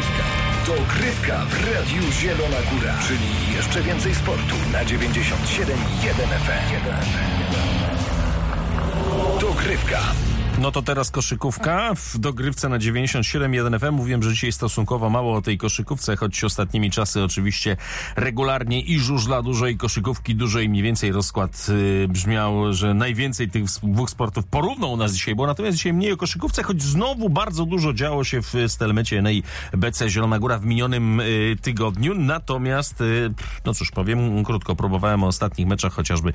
Dogrywka w Radiu Zielona Góra, czyli jeszcze więcej sportu na 97,1 FM. Dogrywka. No to teraz koszykówka w dogrywce na 97,1 FM. Mówiłem, że dzisiaj stosunkowo mało o tej koszykówce, choć ostatnimi czasy oczywiście regularnie i żużla dużo, i koszykówki dużo, i mniej więcej rozkład brzmiał, że najwięcej tych dwóch sportów porówno u nas dzisiaj było. Natomiast dzisiaj mniej o koszykówce, choć znowu bardzo dużo działo się w Stelmecie Enei BC Zielona Góra w minionym tygodniu. Natomiast, no cóż, powiem krótko, próbowałem o ostatnich meczach chociażby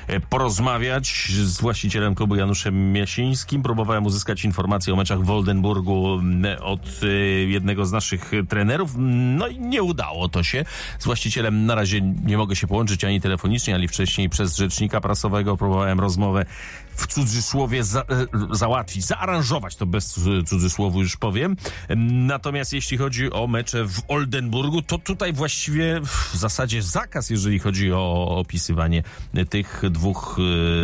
porozmawiać z właścicielem klubu Januszem Jasińskim. Próbowałem uzyskać informacje o meczach w Oldenburgu od jednego z naszych trenerów. No i nie udało to się. Z właścicielem na razie nie mogę się połączyć ani telefonicznie, ani wcześniej przez rzecznika prasowego. Próbowałem rozmowę w cudzysłowie załatwić, zaaranżować, to bez cudzysłowu już powiem. Natomiast jeśli chodzi o mecze w Oldenburgu, to tutaj właściwie w zasadzie zakaz, jeżeli chodzi o opisywanie tych dwóch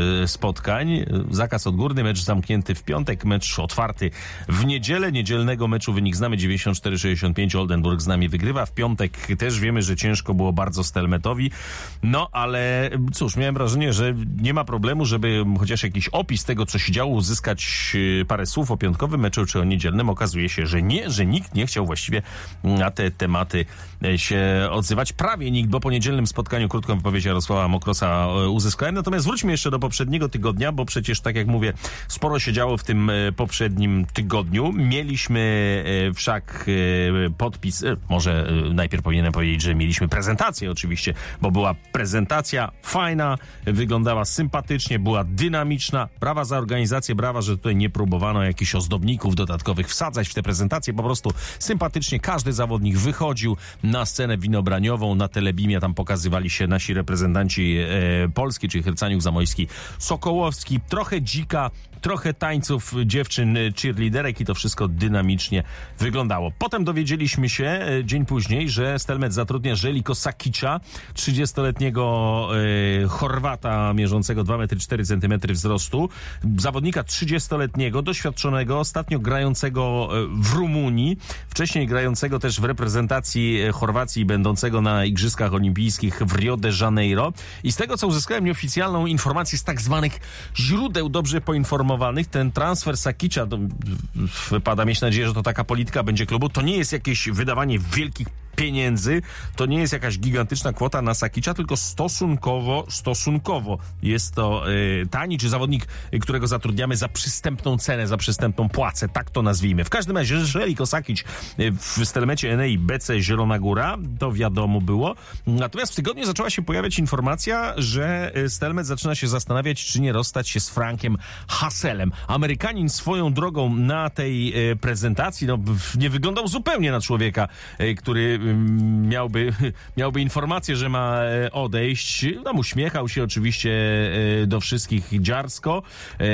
spotkań. Zakaz odgórny, mecz zamknięty w piątek, mecz otwarty w niedzielę. Niedzielnego meczu wynik znamy, 94-65, Oldenburg z nami wygrywa. W piątek też wiemy, że ciężko było bardzo Stelmetowi. No ale cóż, miałem wrażenie, że nie ma problemu, żeby chociaż jakiś opis tego, co się działo, uzyskać parę słów o piątkowym meczu czy o niedzielnym. Okazuje się, że nie, że nikt nie chciał właściwie na te tematy się odzywać. Prawie nikt, bo po niedzielnym spotkaniu krótką wypowiedź Jarosława Mokrosa uzyskałem. Natomiast wróćmy jeszcze do poprzedniego tygodnia, bo przecież, tak jak mówię, sporo się działo w tym poprzednim tygodniu. Mieliśmy wszak podpis, może najpierw powinienem powiedzieć, że mieliśmy prezentację oczywiście, bo była prezentacja fajna, wyglądała sympatycznie, była dynamiczna. Brawa za organizację, brawa, że tutaj nie próbowano jakichś ozdobników dodatkowych wsadzać w tę prezentację. Po prostu sympatycznie każdy zawodnik wychodził na scenę winobraniową, na Telebimie. Tam pokazywali się nasi reprezentanci Polski, czyli Hrycaniuk, Zamojski, Sokołowski. Trochę dzika, trochę tańców dziewczyn, cheerleaderek i to wszystko dynamicznie wyglądało. Potem dowiedzieliśmy się dzień później, że Stelmet zatrudnia Željko Sakicza, 30-letniego Chorwata mierzącego 2,4 m wzrostu. Zawodnika 30-letniego, doświadczonego, ostatnio grającego w Rumunii, wcześniej grającego też w reprezentacji Chorwacji, będącego na Igrzyskach Olimpijskich w Rio de Janeiro. I z tego, co uzyskałem nieoficjalną informację z tak zwanych źródeł dobrze poinformowanych, ten transfer Sakicza, to wypada mieć nadzieję, że to taka polityka będzie klubu, to nie jest jakieś wydawanie wielkich pieniędzy, to nie jest jakaś gigantyczna kwota na Sakicza, tylko stosunkowo jest to tani, czy zawodnik, którego zatrudniamy za przystępną cenę, za przystępną płacę, tak to nazwijmy. W każdym razie, Željko Sakic w Stelmecie Enei BC Zielona Góra, to wiadomo było. Natomiast w tygodniu zaczęła się pojawiać informacja, że Stelmet zaczyna się zastanawiać, czy nie rozstać się z Frankiem Hasselem. Amerykanin swoją drogą na tej prezentacji, no, nie wyglądał zupełnie na człowieka, który miałby informację, że ma odejść. Tam uśmiechał się oczywiście do wszystkich dziarsko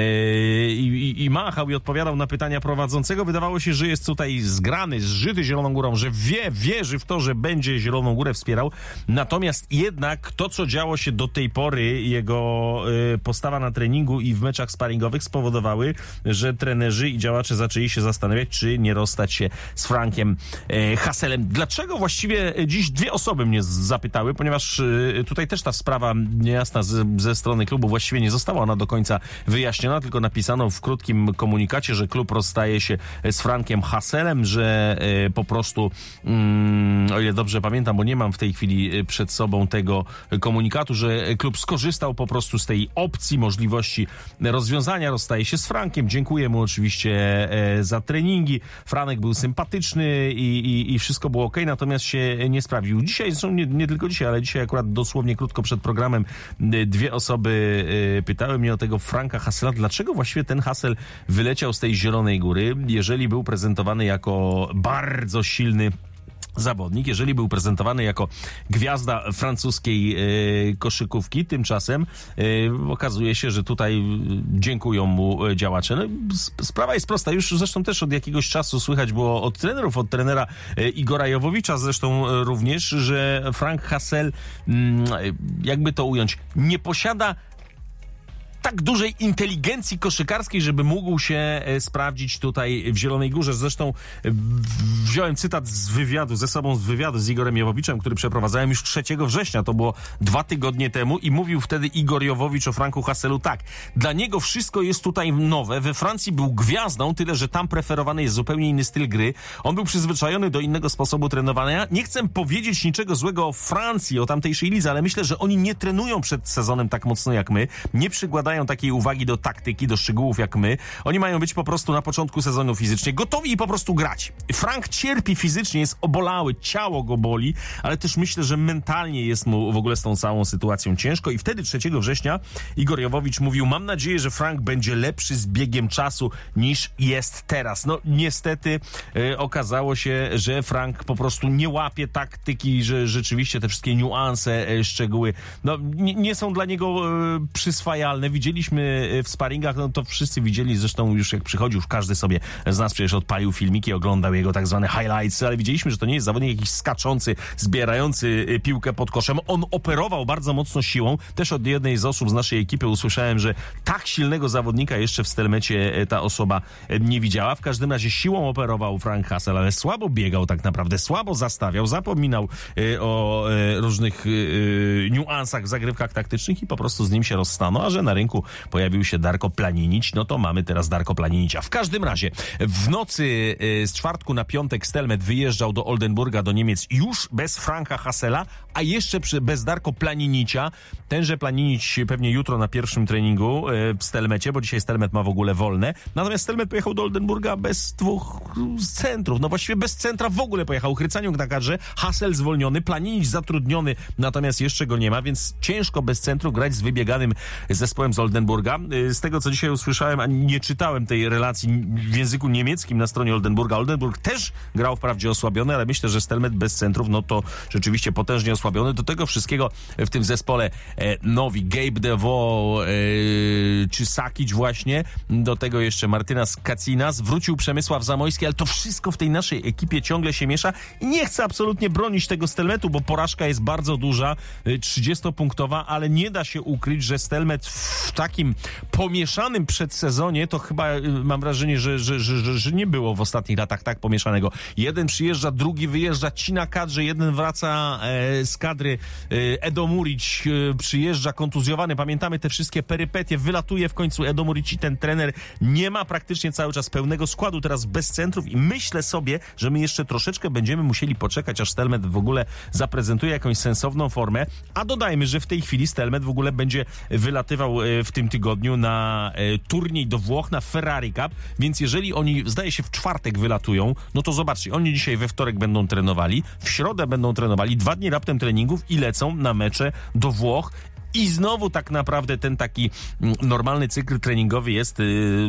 i machał i odpowiadał na pytania prowadzącego. Wydawało się, że jest tutaj zgrany, zżyty Zieloną Górą, że wierzy w to, że będzie Zieloną Górę wspierał. Natomiast jednak to, co działo się do tej pory, jego postawa na treningu i w meczach sparingowych spowodowały, że trenerzy i działacze zaczęli się zastanawiać, czy nie rozstać się z Frankiem Hasselem. Dlaczego właściwie dziś dwie osoby mnie zapytały, ponieważ tutaj też ta sprawa niejasna ze strony klubu właściwie nie została ona do końca wyjaśniona, tylko napisano w krótkim komunikacie, że klub rozstaje się z Frankiem Hasselem, że po prostu, o ile dobrze pamiętam, bo nie mam w tej chwili przed sobą tego komunikatu, że klub skorzystał po prostu z tej opcji, możliwości rozwiązania, rozstaje się z Frankiem. Dziękuję mu oczywiście za treningi. Franek był sympatyczny i wszystko było okej, natomiast się nie sprawił. Dzisiaj, zresztą nie tylko dzisiaj, ale dzisiaj akurat dosłownie krótko przed programem dwie osoby pytały mnie o tego Franka Hassela, dlaczego właściwie ten Hassel wyleciał z tej Zielonej Góry, jeżeli był prezentowany jako bardzo silny zawodnik, jeżeli był prezentowany jako gwiazda francuskiej koszykówki. Tymczasem okazuje się, że tutaj dziękują mu działacze. No, sprawa jest prosta. Już zresztą też od jakiegoś czasu słychać było od trenerów, od trenera Igora Jowowicza zresztą również, że Frank Hassel, jakby to ująć, nie posiada tak dużej inteligencji koszykarskiej, żeby mógł się sprawdzić tutaj w Zielonej Górze. Zresztą wziąłem cytat z wywiadu, z Igorem Jowowiczem, który przeprowadzałem już 3 września, to było 2 tygodnie temu, i mówił wtedy Igor Jowowicz o Franku Hasselu tak. Dla niego wszystko jest tutaj nowe. We Francji był gwiazdą, tyle że tam preferowany jest zupełnie inny styl gry. On był przyzwyczajony do innego sposobu trenowania. Nie chcę powiedzieć niczego złego o Francji, o tamtejszej lidze, ale myślę, że oni nie trenują przed sezonem tak mocno jak my. Nie przykładają takiej uwagi do taktyki, do szczegółów jak my. Oni mają być po prostu na początku sezonu fizycznie gotowi i po prostu grać. Frank cierpi fizycznie, jest obolały, ciało go boli, ale też myślę, że mentalnie jest mu w ogóle z tą całą sytuacją ciężko i wtedy 3 września Igor Jowowicz mówił: mam nadzieję, że Frank będzie lepszy z biegiem czasu niż jest teraz. No niestety okazało się, że Frank po prostu nie łapie taktyki, że rzeczywiście te wszystkie niuanse, szczegóły nie są dla niego przyswajalne. Widzieliśmy w sparingach, no to wszyscy widzieli, zresztą już jak przychodził, każdy sobie z nas przecież odpalił filmiki, oglądał jego tak zwane highlights, ale widzieliśmy, że to nie jest zawodnik jakiś skaczący, zbierający piłkę pod koszem. On operował bardzo mocno siłą. Też od jednej z osób z naszej ekipy usłyszałem, że tak silnego zawodnika jeszcze w Stelmecie ta osoba nie widziała. W każdym razie siłą operował Frank Hassel, ale słabo biegał tak naprawdę, słabo zastawiał, zapominał o różnych niuansach w zagrywkach taktycznych i po prostu z nim się rozstano, a że na rynku pojawił się Darko Planinić, no to mamy teraz Darko Planinicia. W każdym razie w nocy z czwartku na piątek Stelmet wyjeżdżał do Oldenburga, do Niemiec już bez Franka Hassela, a jeszcze bez Darko Planinicia. Tenże Planinić pewnie jutro na pierwszym treningu w Stelmecie, bo dzisiaj Stelmet ma w ogóle wolne. Natomiast Stelmet pojechał do Oldenburga bez 2 centrów. No właściwie bez centra w ogóle pojechał. Chrycaniuk na kadrze, Hassel zwolniony, Planinić zatrudniony, natomiast jeszcze go nie ma, więc ciężko bez centru grać z wybieganym zespołem z Oldenburga. Z tego, co dzisiaj usłyszałem, a nie czytałem tej relacji w języku niemieckim na stronie Oldenburga. Oldenburg też grał wprawdzie osłabiony, ale myślę, że Stelmet bez centrów, no to rzeczywiście potężnie osłabiony. Do tego wszystkiego w tym zespole nowi Gabe DeVoe czy Sakic właśnie, do tego jeszcze Martynas Kacinas, wrócił Przemysław Zamojski, ale to wszystko w tej naszej ekipie ciągle się miesza i nie chcę absolutnie bronić tego Stelmetu, bo porażka jest bardzo duża, 30-punktowa, ale nie da się ukryć, że Stelmet w takim pomieszanym przedsezonie to chyba mam wrażenie, że nie było w ostatnich latach tak pomieszanego. Jeden przyjeżdża, drugi wyjeżdża, ci na kadrze, jeden wraca z kadry, Edo Murić przyjeżdża kontuzjowany, pamiętamy te wszystkie perypetie, wylatuje w końcu Edo Murić i ten trener nie ma praktycznie cały czas pełnego składu, teraz bez centrów i myślę sobie, że my jeszcze troszeczkę będziemy musieli poczekać, aż Stelmet w ogóle zaprezentuje jakąś sensowną formę, a dodajmy, że w tej chwili Stelmet w ogóle będzie wylatywał w tym tygodniu na turniej do Włoch, na Ferrari Cup, więc jeżeli oni, zdaje się, w czwartek wylatują, no to zobaczcie, oni dzisiaj we wtorek będą trenowali, w środę będą trenowali, 2 dni raptem treningów i lecą na mecze do Włoch. I znowu tak naprawdę ten taki normalny cykl treningowy jest,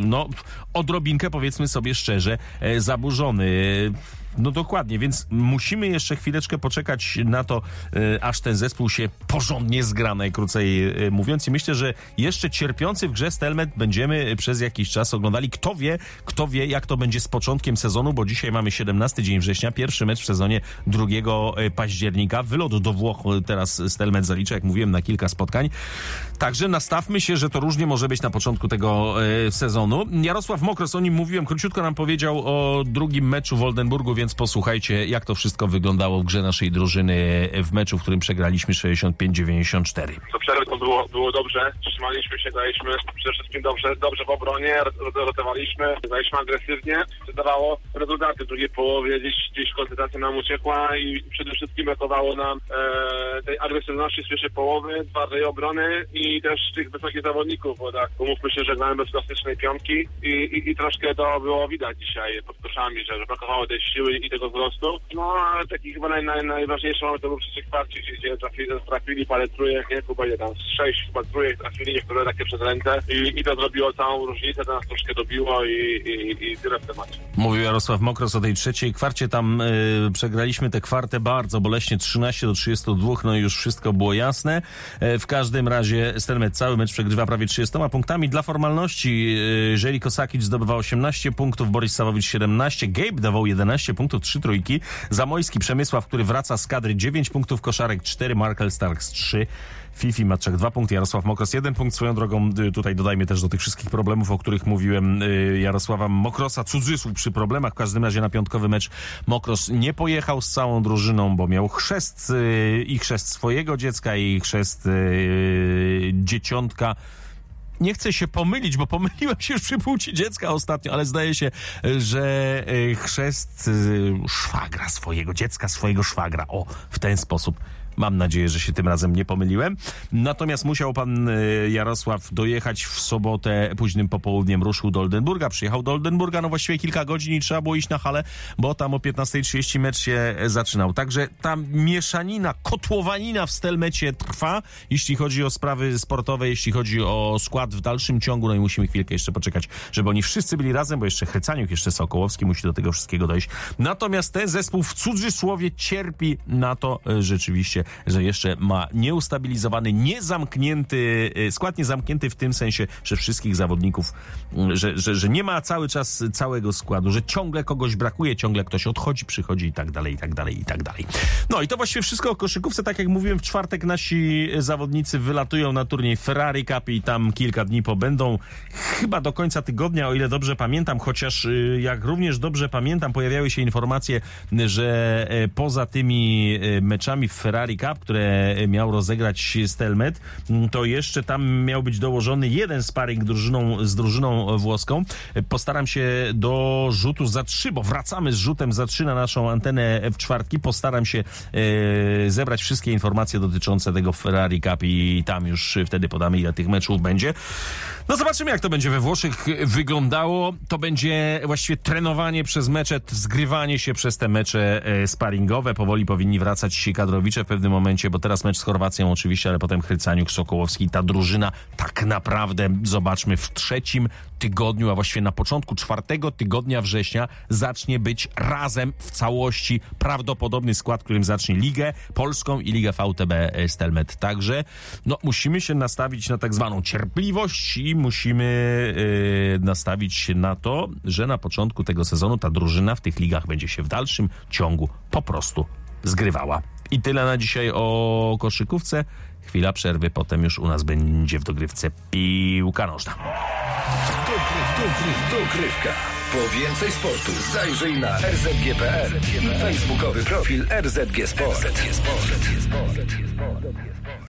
odrobinkę, powiedzmy sobie szczerze, zaburzony. No dokładnie, więc musimy jeszcze chwileczkę poczekać na to, aż ten zespół się porządnie zgra, najkrócej mówiąc. I myślę, że jeszcze cierpiący w grze Stelmet będziemy przez jakiś czas oglądali. Kto wie, jak to będzie z początkiem sezonu, bo dzisiaj mamy 17 dzień września, pierwszy mecz w sezonie 2 października. Wylot do Włoch teraz Stelmet zalicza, jak mówiłem, na kilka spotkań. Także nastawmy się, że to różnie może być na początku tego sezonu. Jarosław Mokros, o nim mówiłem, króciutko nam powiedział o drugim meczu w Oldenburgu, więc posłuchajcie, jak to wszystko wyglądało w grze naszej drużyny w meczu, w którym przegraliśmy 65-94. Do przerwy to było dobrze, trzymaliśmy się, graliśmy przede wszystkim dobrze w obronie, rotowaliśmy, graliśmy agresywnie, dawało rezultaty w drugiej połowie, gdzieś koncentracja nam uciekła i przede wszystkim brakowało nam tej agresywności z pierwszej połowy, twardej obrony i też tych wysokich zawodników, bo tak, umówmy się, że grałem bez klasycznej piątki i troszkę to było widać dzisiaj pod koszami, że brakowało tej siły i tego wzrostu. No, a taki chyba najważniejszy moment to był w trzeciej kwarcie, gdzie trafili parę trójek, nie? Chyba tam 6 chyba trójek trafili, niektóre takie przez rękę i to zrobiło całą różnicę, to nas troszkę dobiło i tyle w temacie. Mówił Jarosław Mokros o tej trzeciej kwarcie, tam przegraliśmy tę kwartę bardzo boleśnie, 13-32, no i już wszystko było jasne. W każdym razie Stelmet cały mecz przegrywa prawie 30 punktami. Dla formalności Żeljko Sakic zdobywa 18 punktów, Boris Sawowicz 17, Gabe DeVoe 11 punktów, 3 trójki, Zamojski Przemysław, który wraca z kadry 9 punktów, Koszarek 4, Markel Starks 3. Fifi Maczek 2 punkty, Jarosław Mokros 1 punkt. Swoją drogą tutaj dodajmy też do tych wszystkich problemów, o których mówiłem, Jarosława Mokrosa, cudzysłów przy problemach. W każdym razie na piątkowy mecz Mokros nie pojechał z całą drużyną, bo miał chrzest i chrzest swojego dziecka i chrzest dzieciątka. Nie chcę się pomylić, bo pomyliłem się już przy płci dziecka ostatnio, ale zdaje się, że chrzest szwagra swojego dziecka, swojego szwagra. O, w ten sposób. Mam nadzieję, że się tym razem nie pomyliłem. Natomiast musiał pan Jarosław dojechać w sobotę późnym popołudniem. Ruszył do Oldenburga, przyjechał do Oldenburga, no właściwie kilka godzin i trzeba było iść na halę, bo tam o 15:30 mecz się zaczynał. Także ta mieszanina, kotłowanina w Stelmecie trwa, jeśli chodzi o sprawy sportowe, jeśli chodzi o skład w dalszym ciągu. No i musimy chwilkę jeszcze poczekać, żeby oni wszyscy byli razem, bo jeszcze Hrycaniuk, jeszcze Sokołowski musi do tego wszystkiego dojść. Natomiast ten zespół w cudzysłowie cierpi na to rzeczywiście, że jeszcze ma nieustabilizowany, niezamknięty, skład niezamknięty w tym sensie, że wszystkich zawodników, że nie ma cały czas całego składu, że ciągle kogoś brakuje, ciągle ktoś odchodzi, przychodzi i tak dalej, i tak dalej, i tak dalej. No i to właściwie wszystko o koszykówce. Tak jak mówiłem, w czwartek nasi zawodnicy wylatują na turniej Ferrari Cup i tam kilka dni pobędą. Chyba do końca tygodnia, o ile dobrze pamiętam, chociaż jak również dobrze pamiętam, pojawiały się informacje, że poza tymi meczami w Ferrari Cup, które miał rozegrać Stelmet, to jeszcze tam miał być dołożony jeden sparring z drużyną włoską. Postaram się do rzutu za 3, bo wracamy z rzutem za 3 na naszą antenę w czwartki. Postaram się zebrać wszystkie informacje dotyczące tego Ferrari Cup i tam już wtedy podamy, ile tych meczów będzie. No zobaczymy, jak to będzie we Włoszech wyglądało. To będzie właściwie trenowanie przez mecze, zgrywanie się przez te mecze sparingowe. Powoli powinni wracać ci kadrowicze w pewnym momencie, bo teraz mecz z Chorwacją oczywiście, ale potem Hrycaniuk, Sokołowski. Ta drużyna tak naprawdę, zobaczmy, w 3. tygodniu, a właściwie na początku 4. tygodnia września zacznie być razem w całości prawdopodobny skład, którym zacznie Ligę Polską i Ligę VTB Stelmet. Także no, musimy się nastawić na tak zwaną cierpliwość i musimy nastawić się na to, że na początku tego sezonu ta drużyna w tych ligach będzie się w dalszym ciągu po prostu zgrywała. I tyle na dzisiaj o koszykówce. Chwila przerwy, potem już u nas będzie w dogrywce piłka nożna. Dogrywka. Po więcej sportu zajrzyj na rzg.pl i facebookowy profil RZG Sport.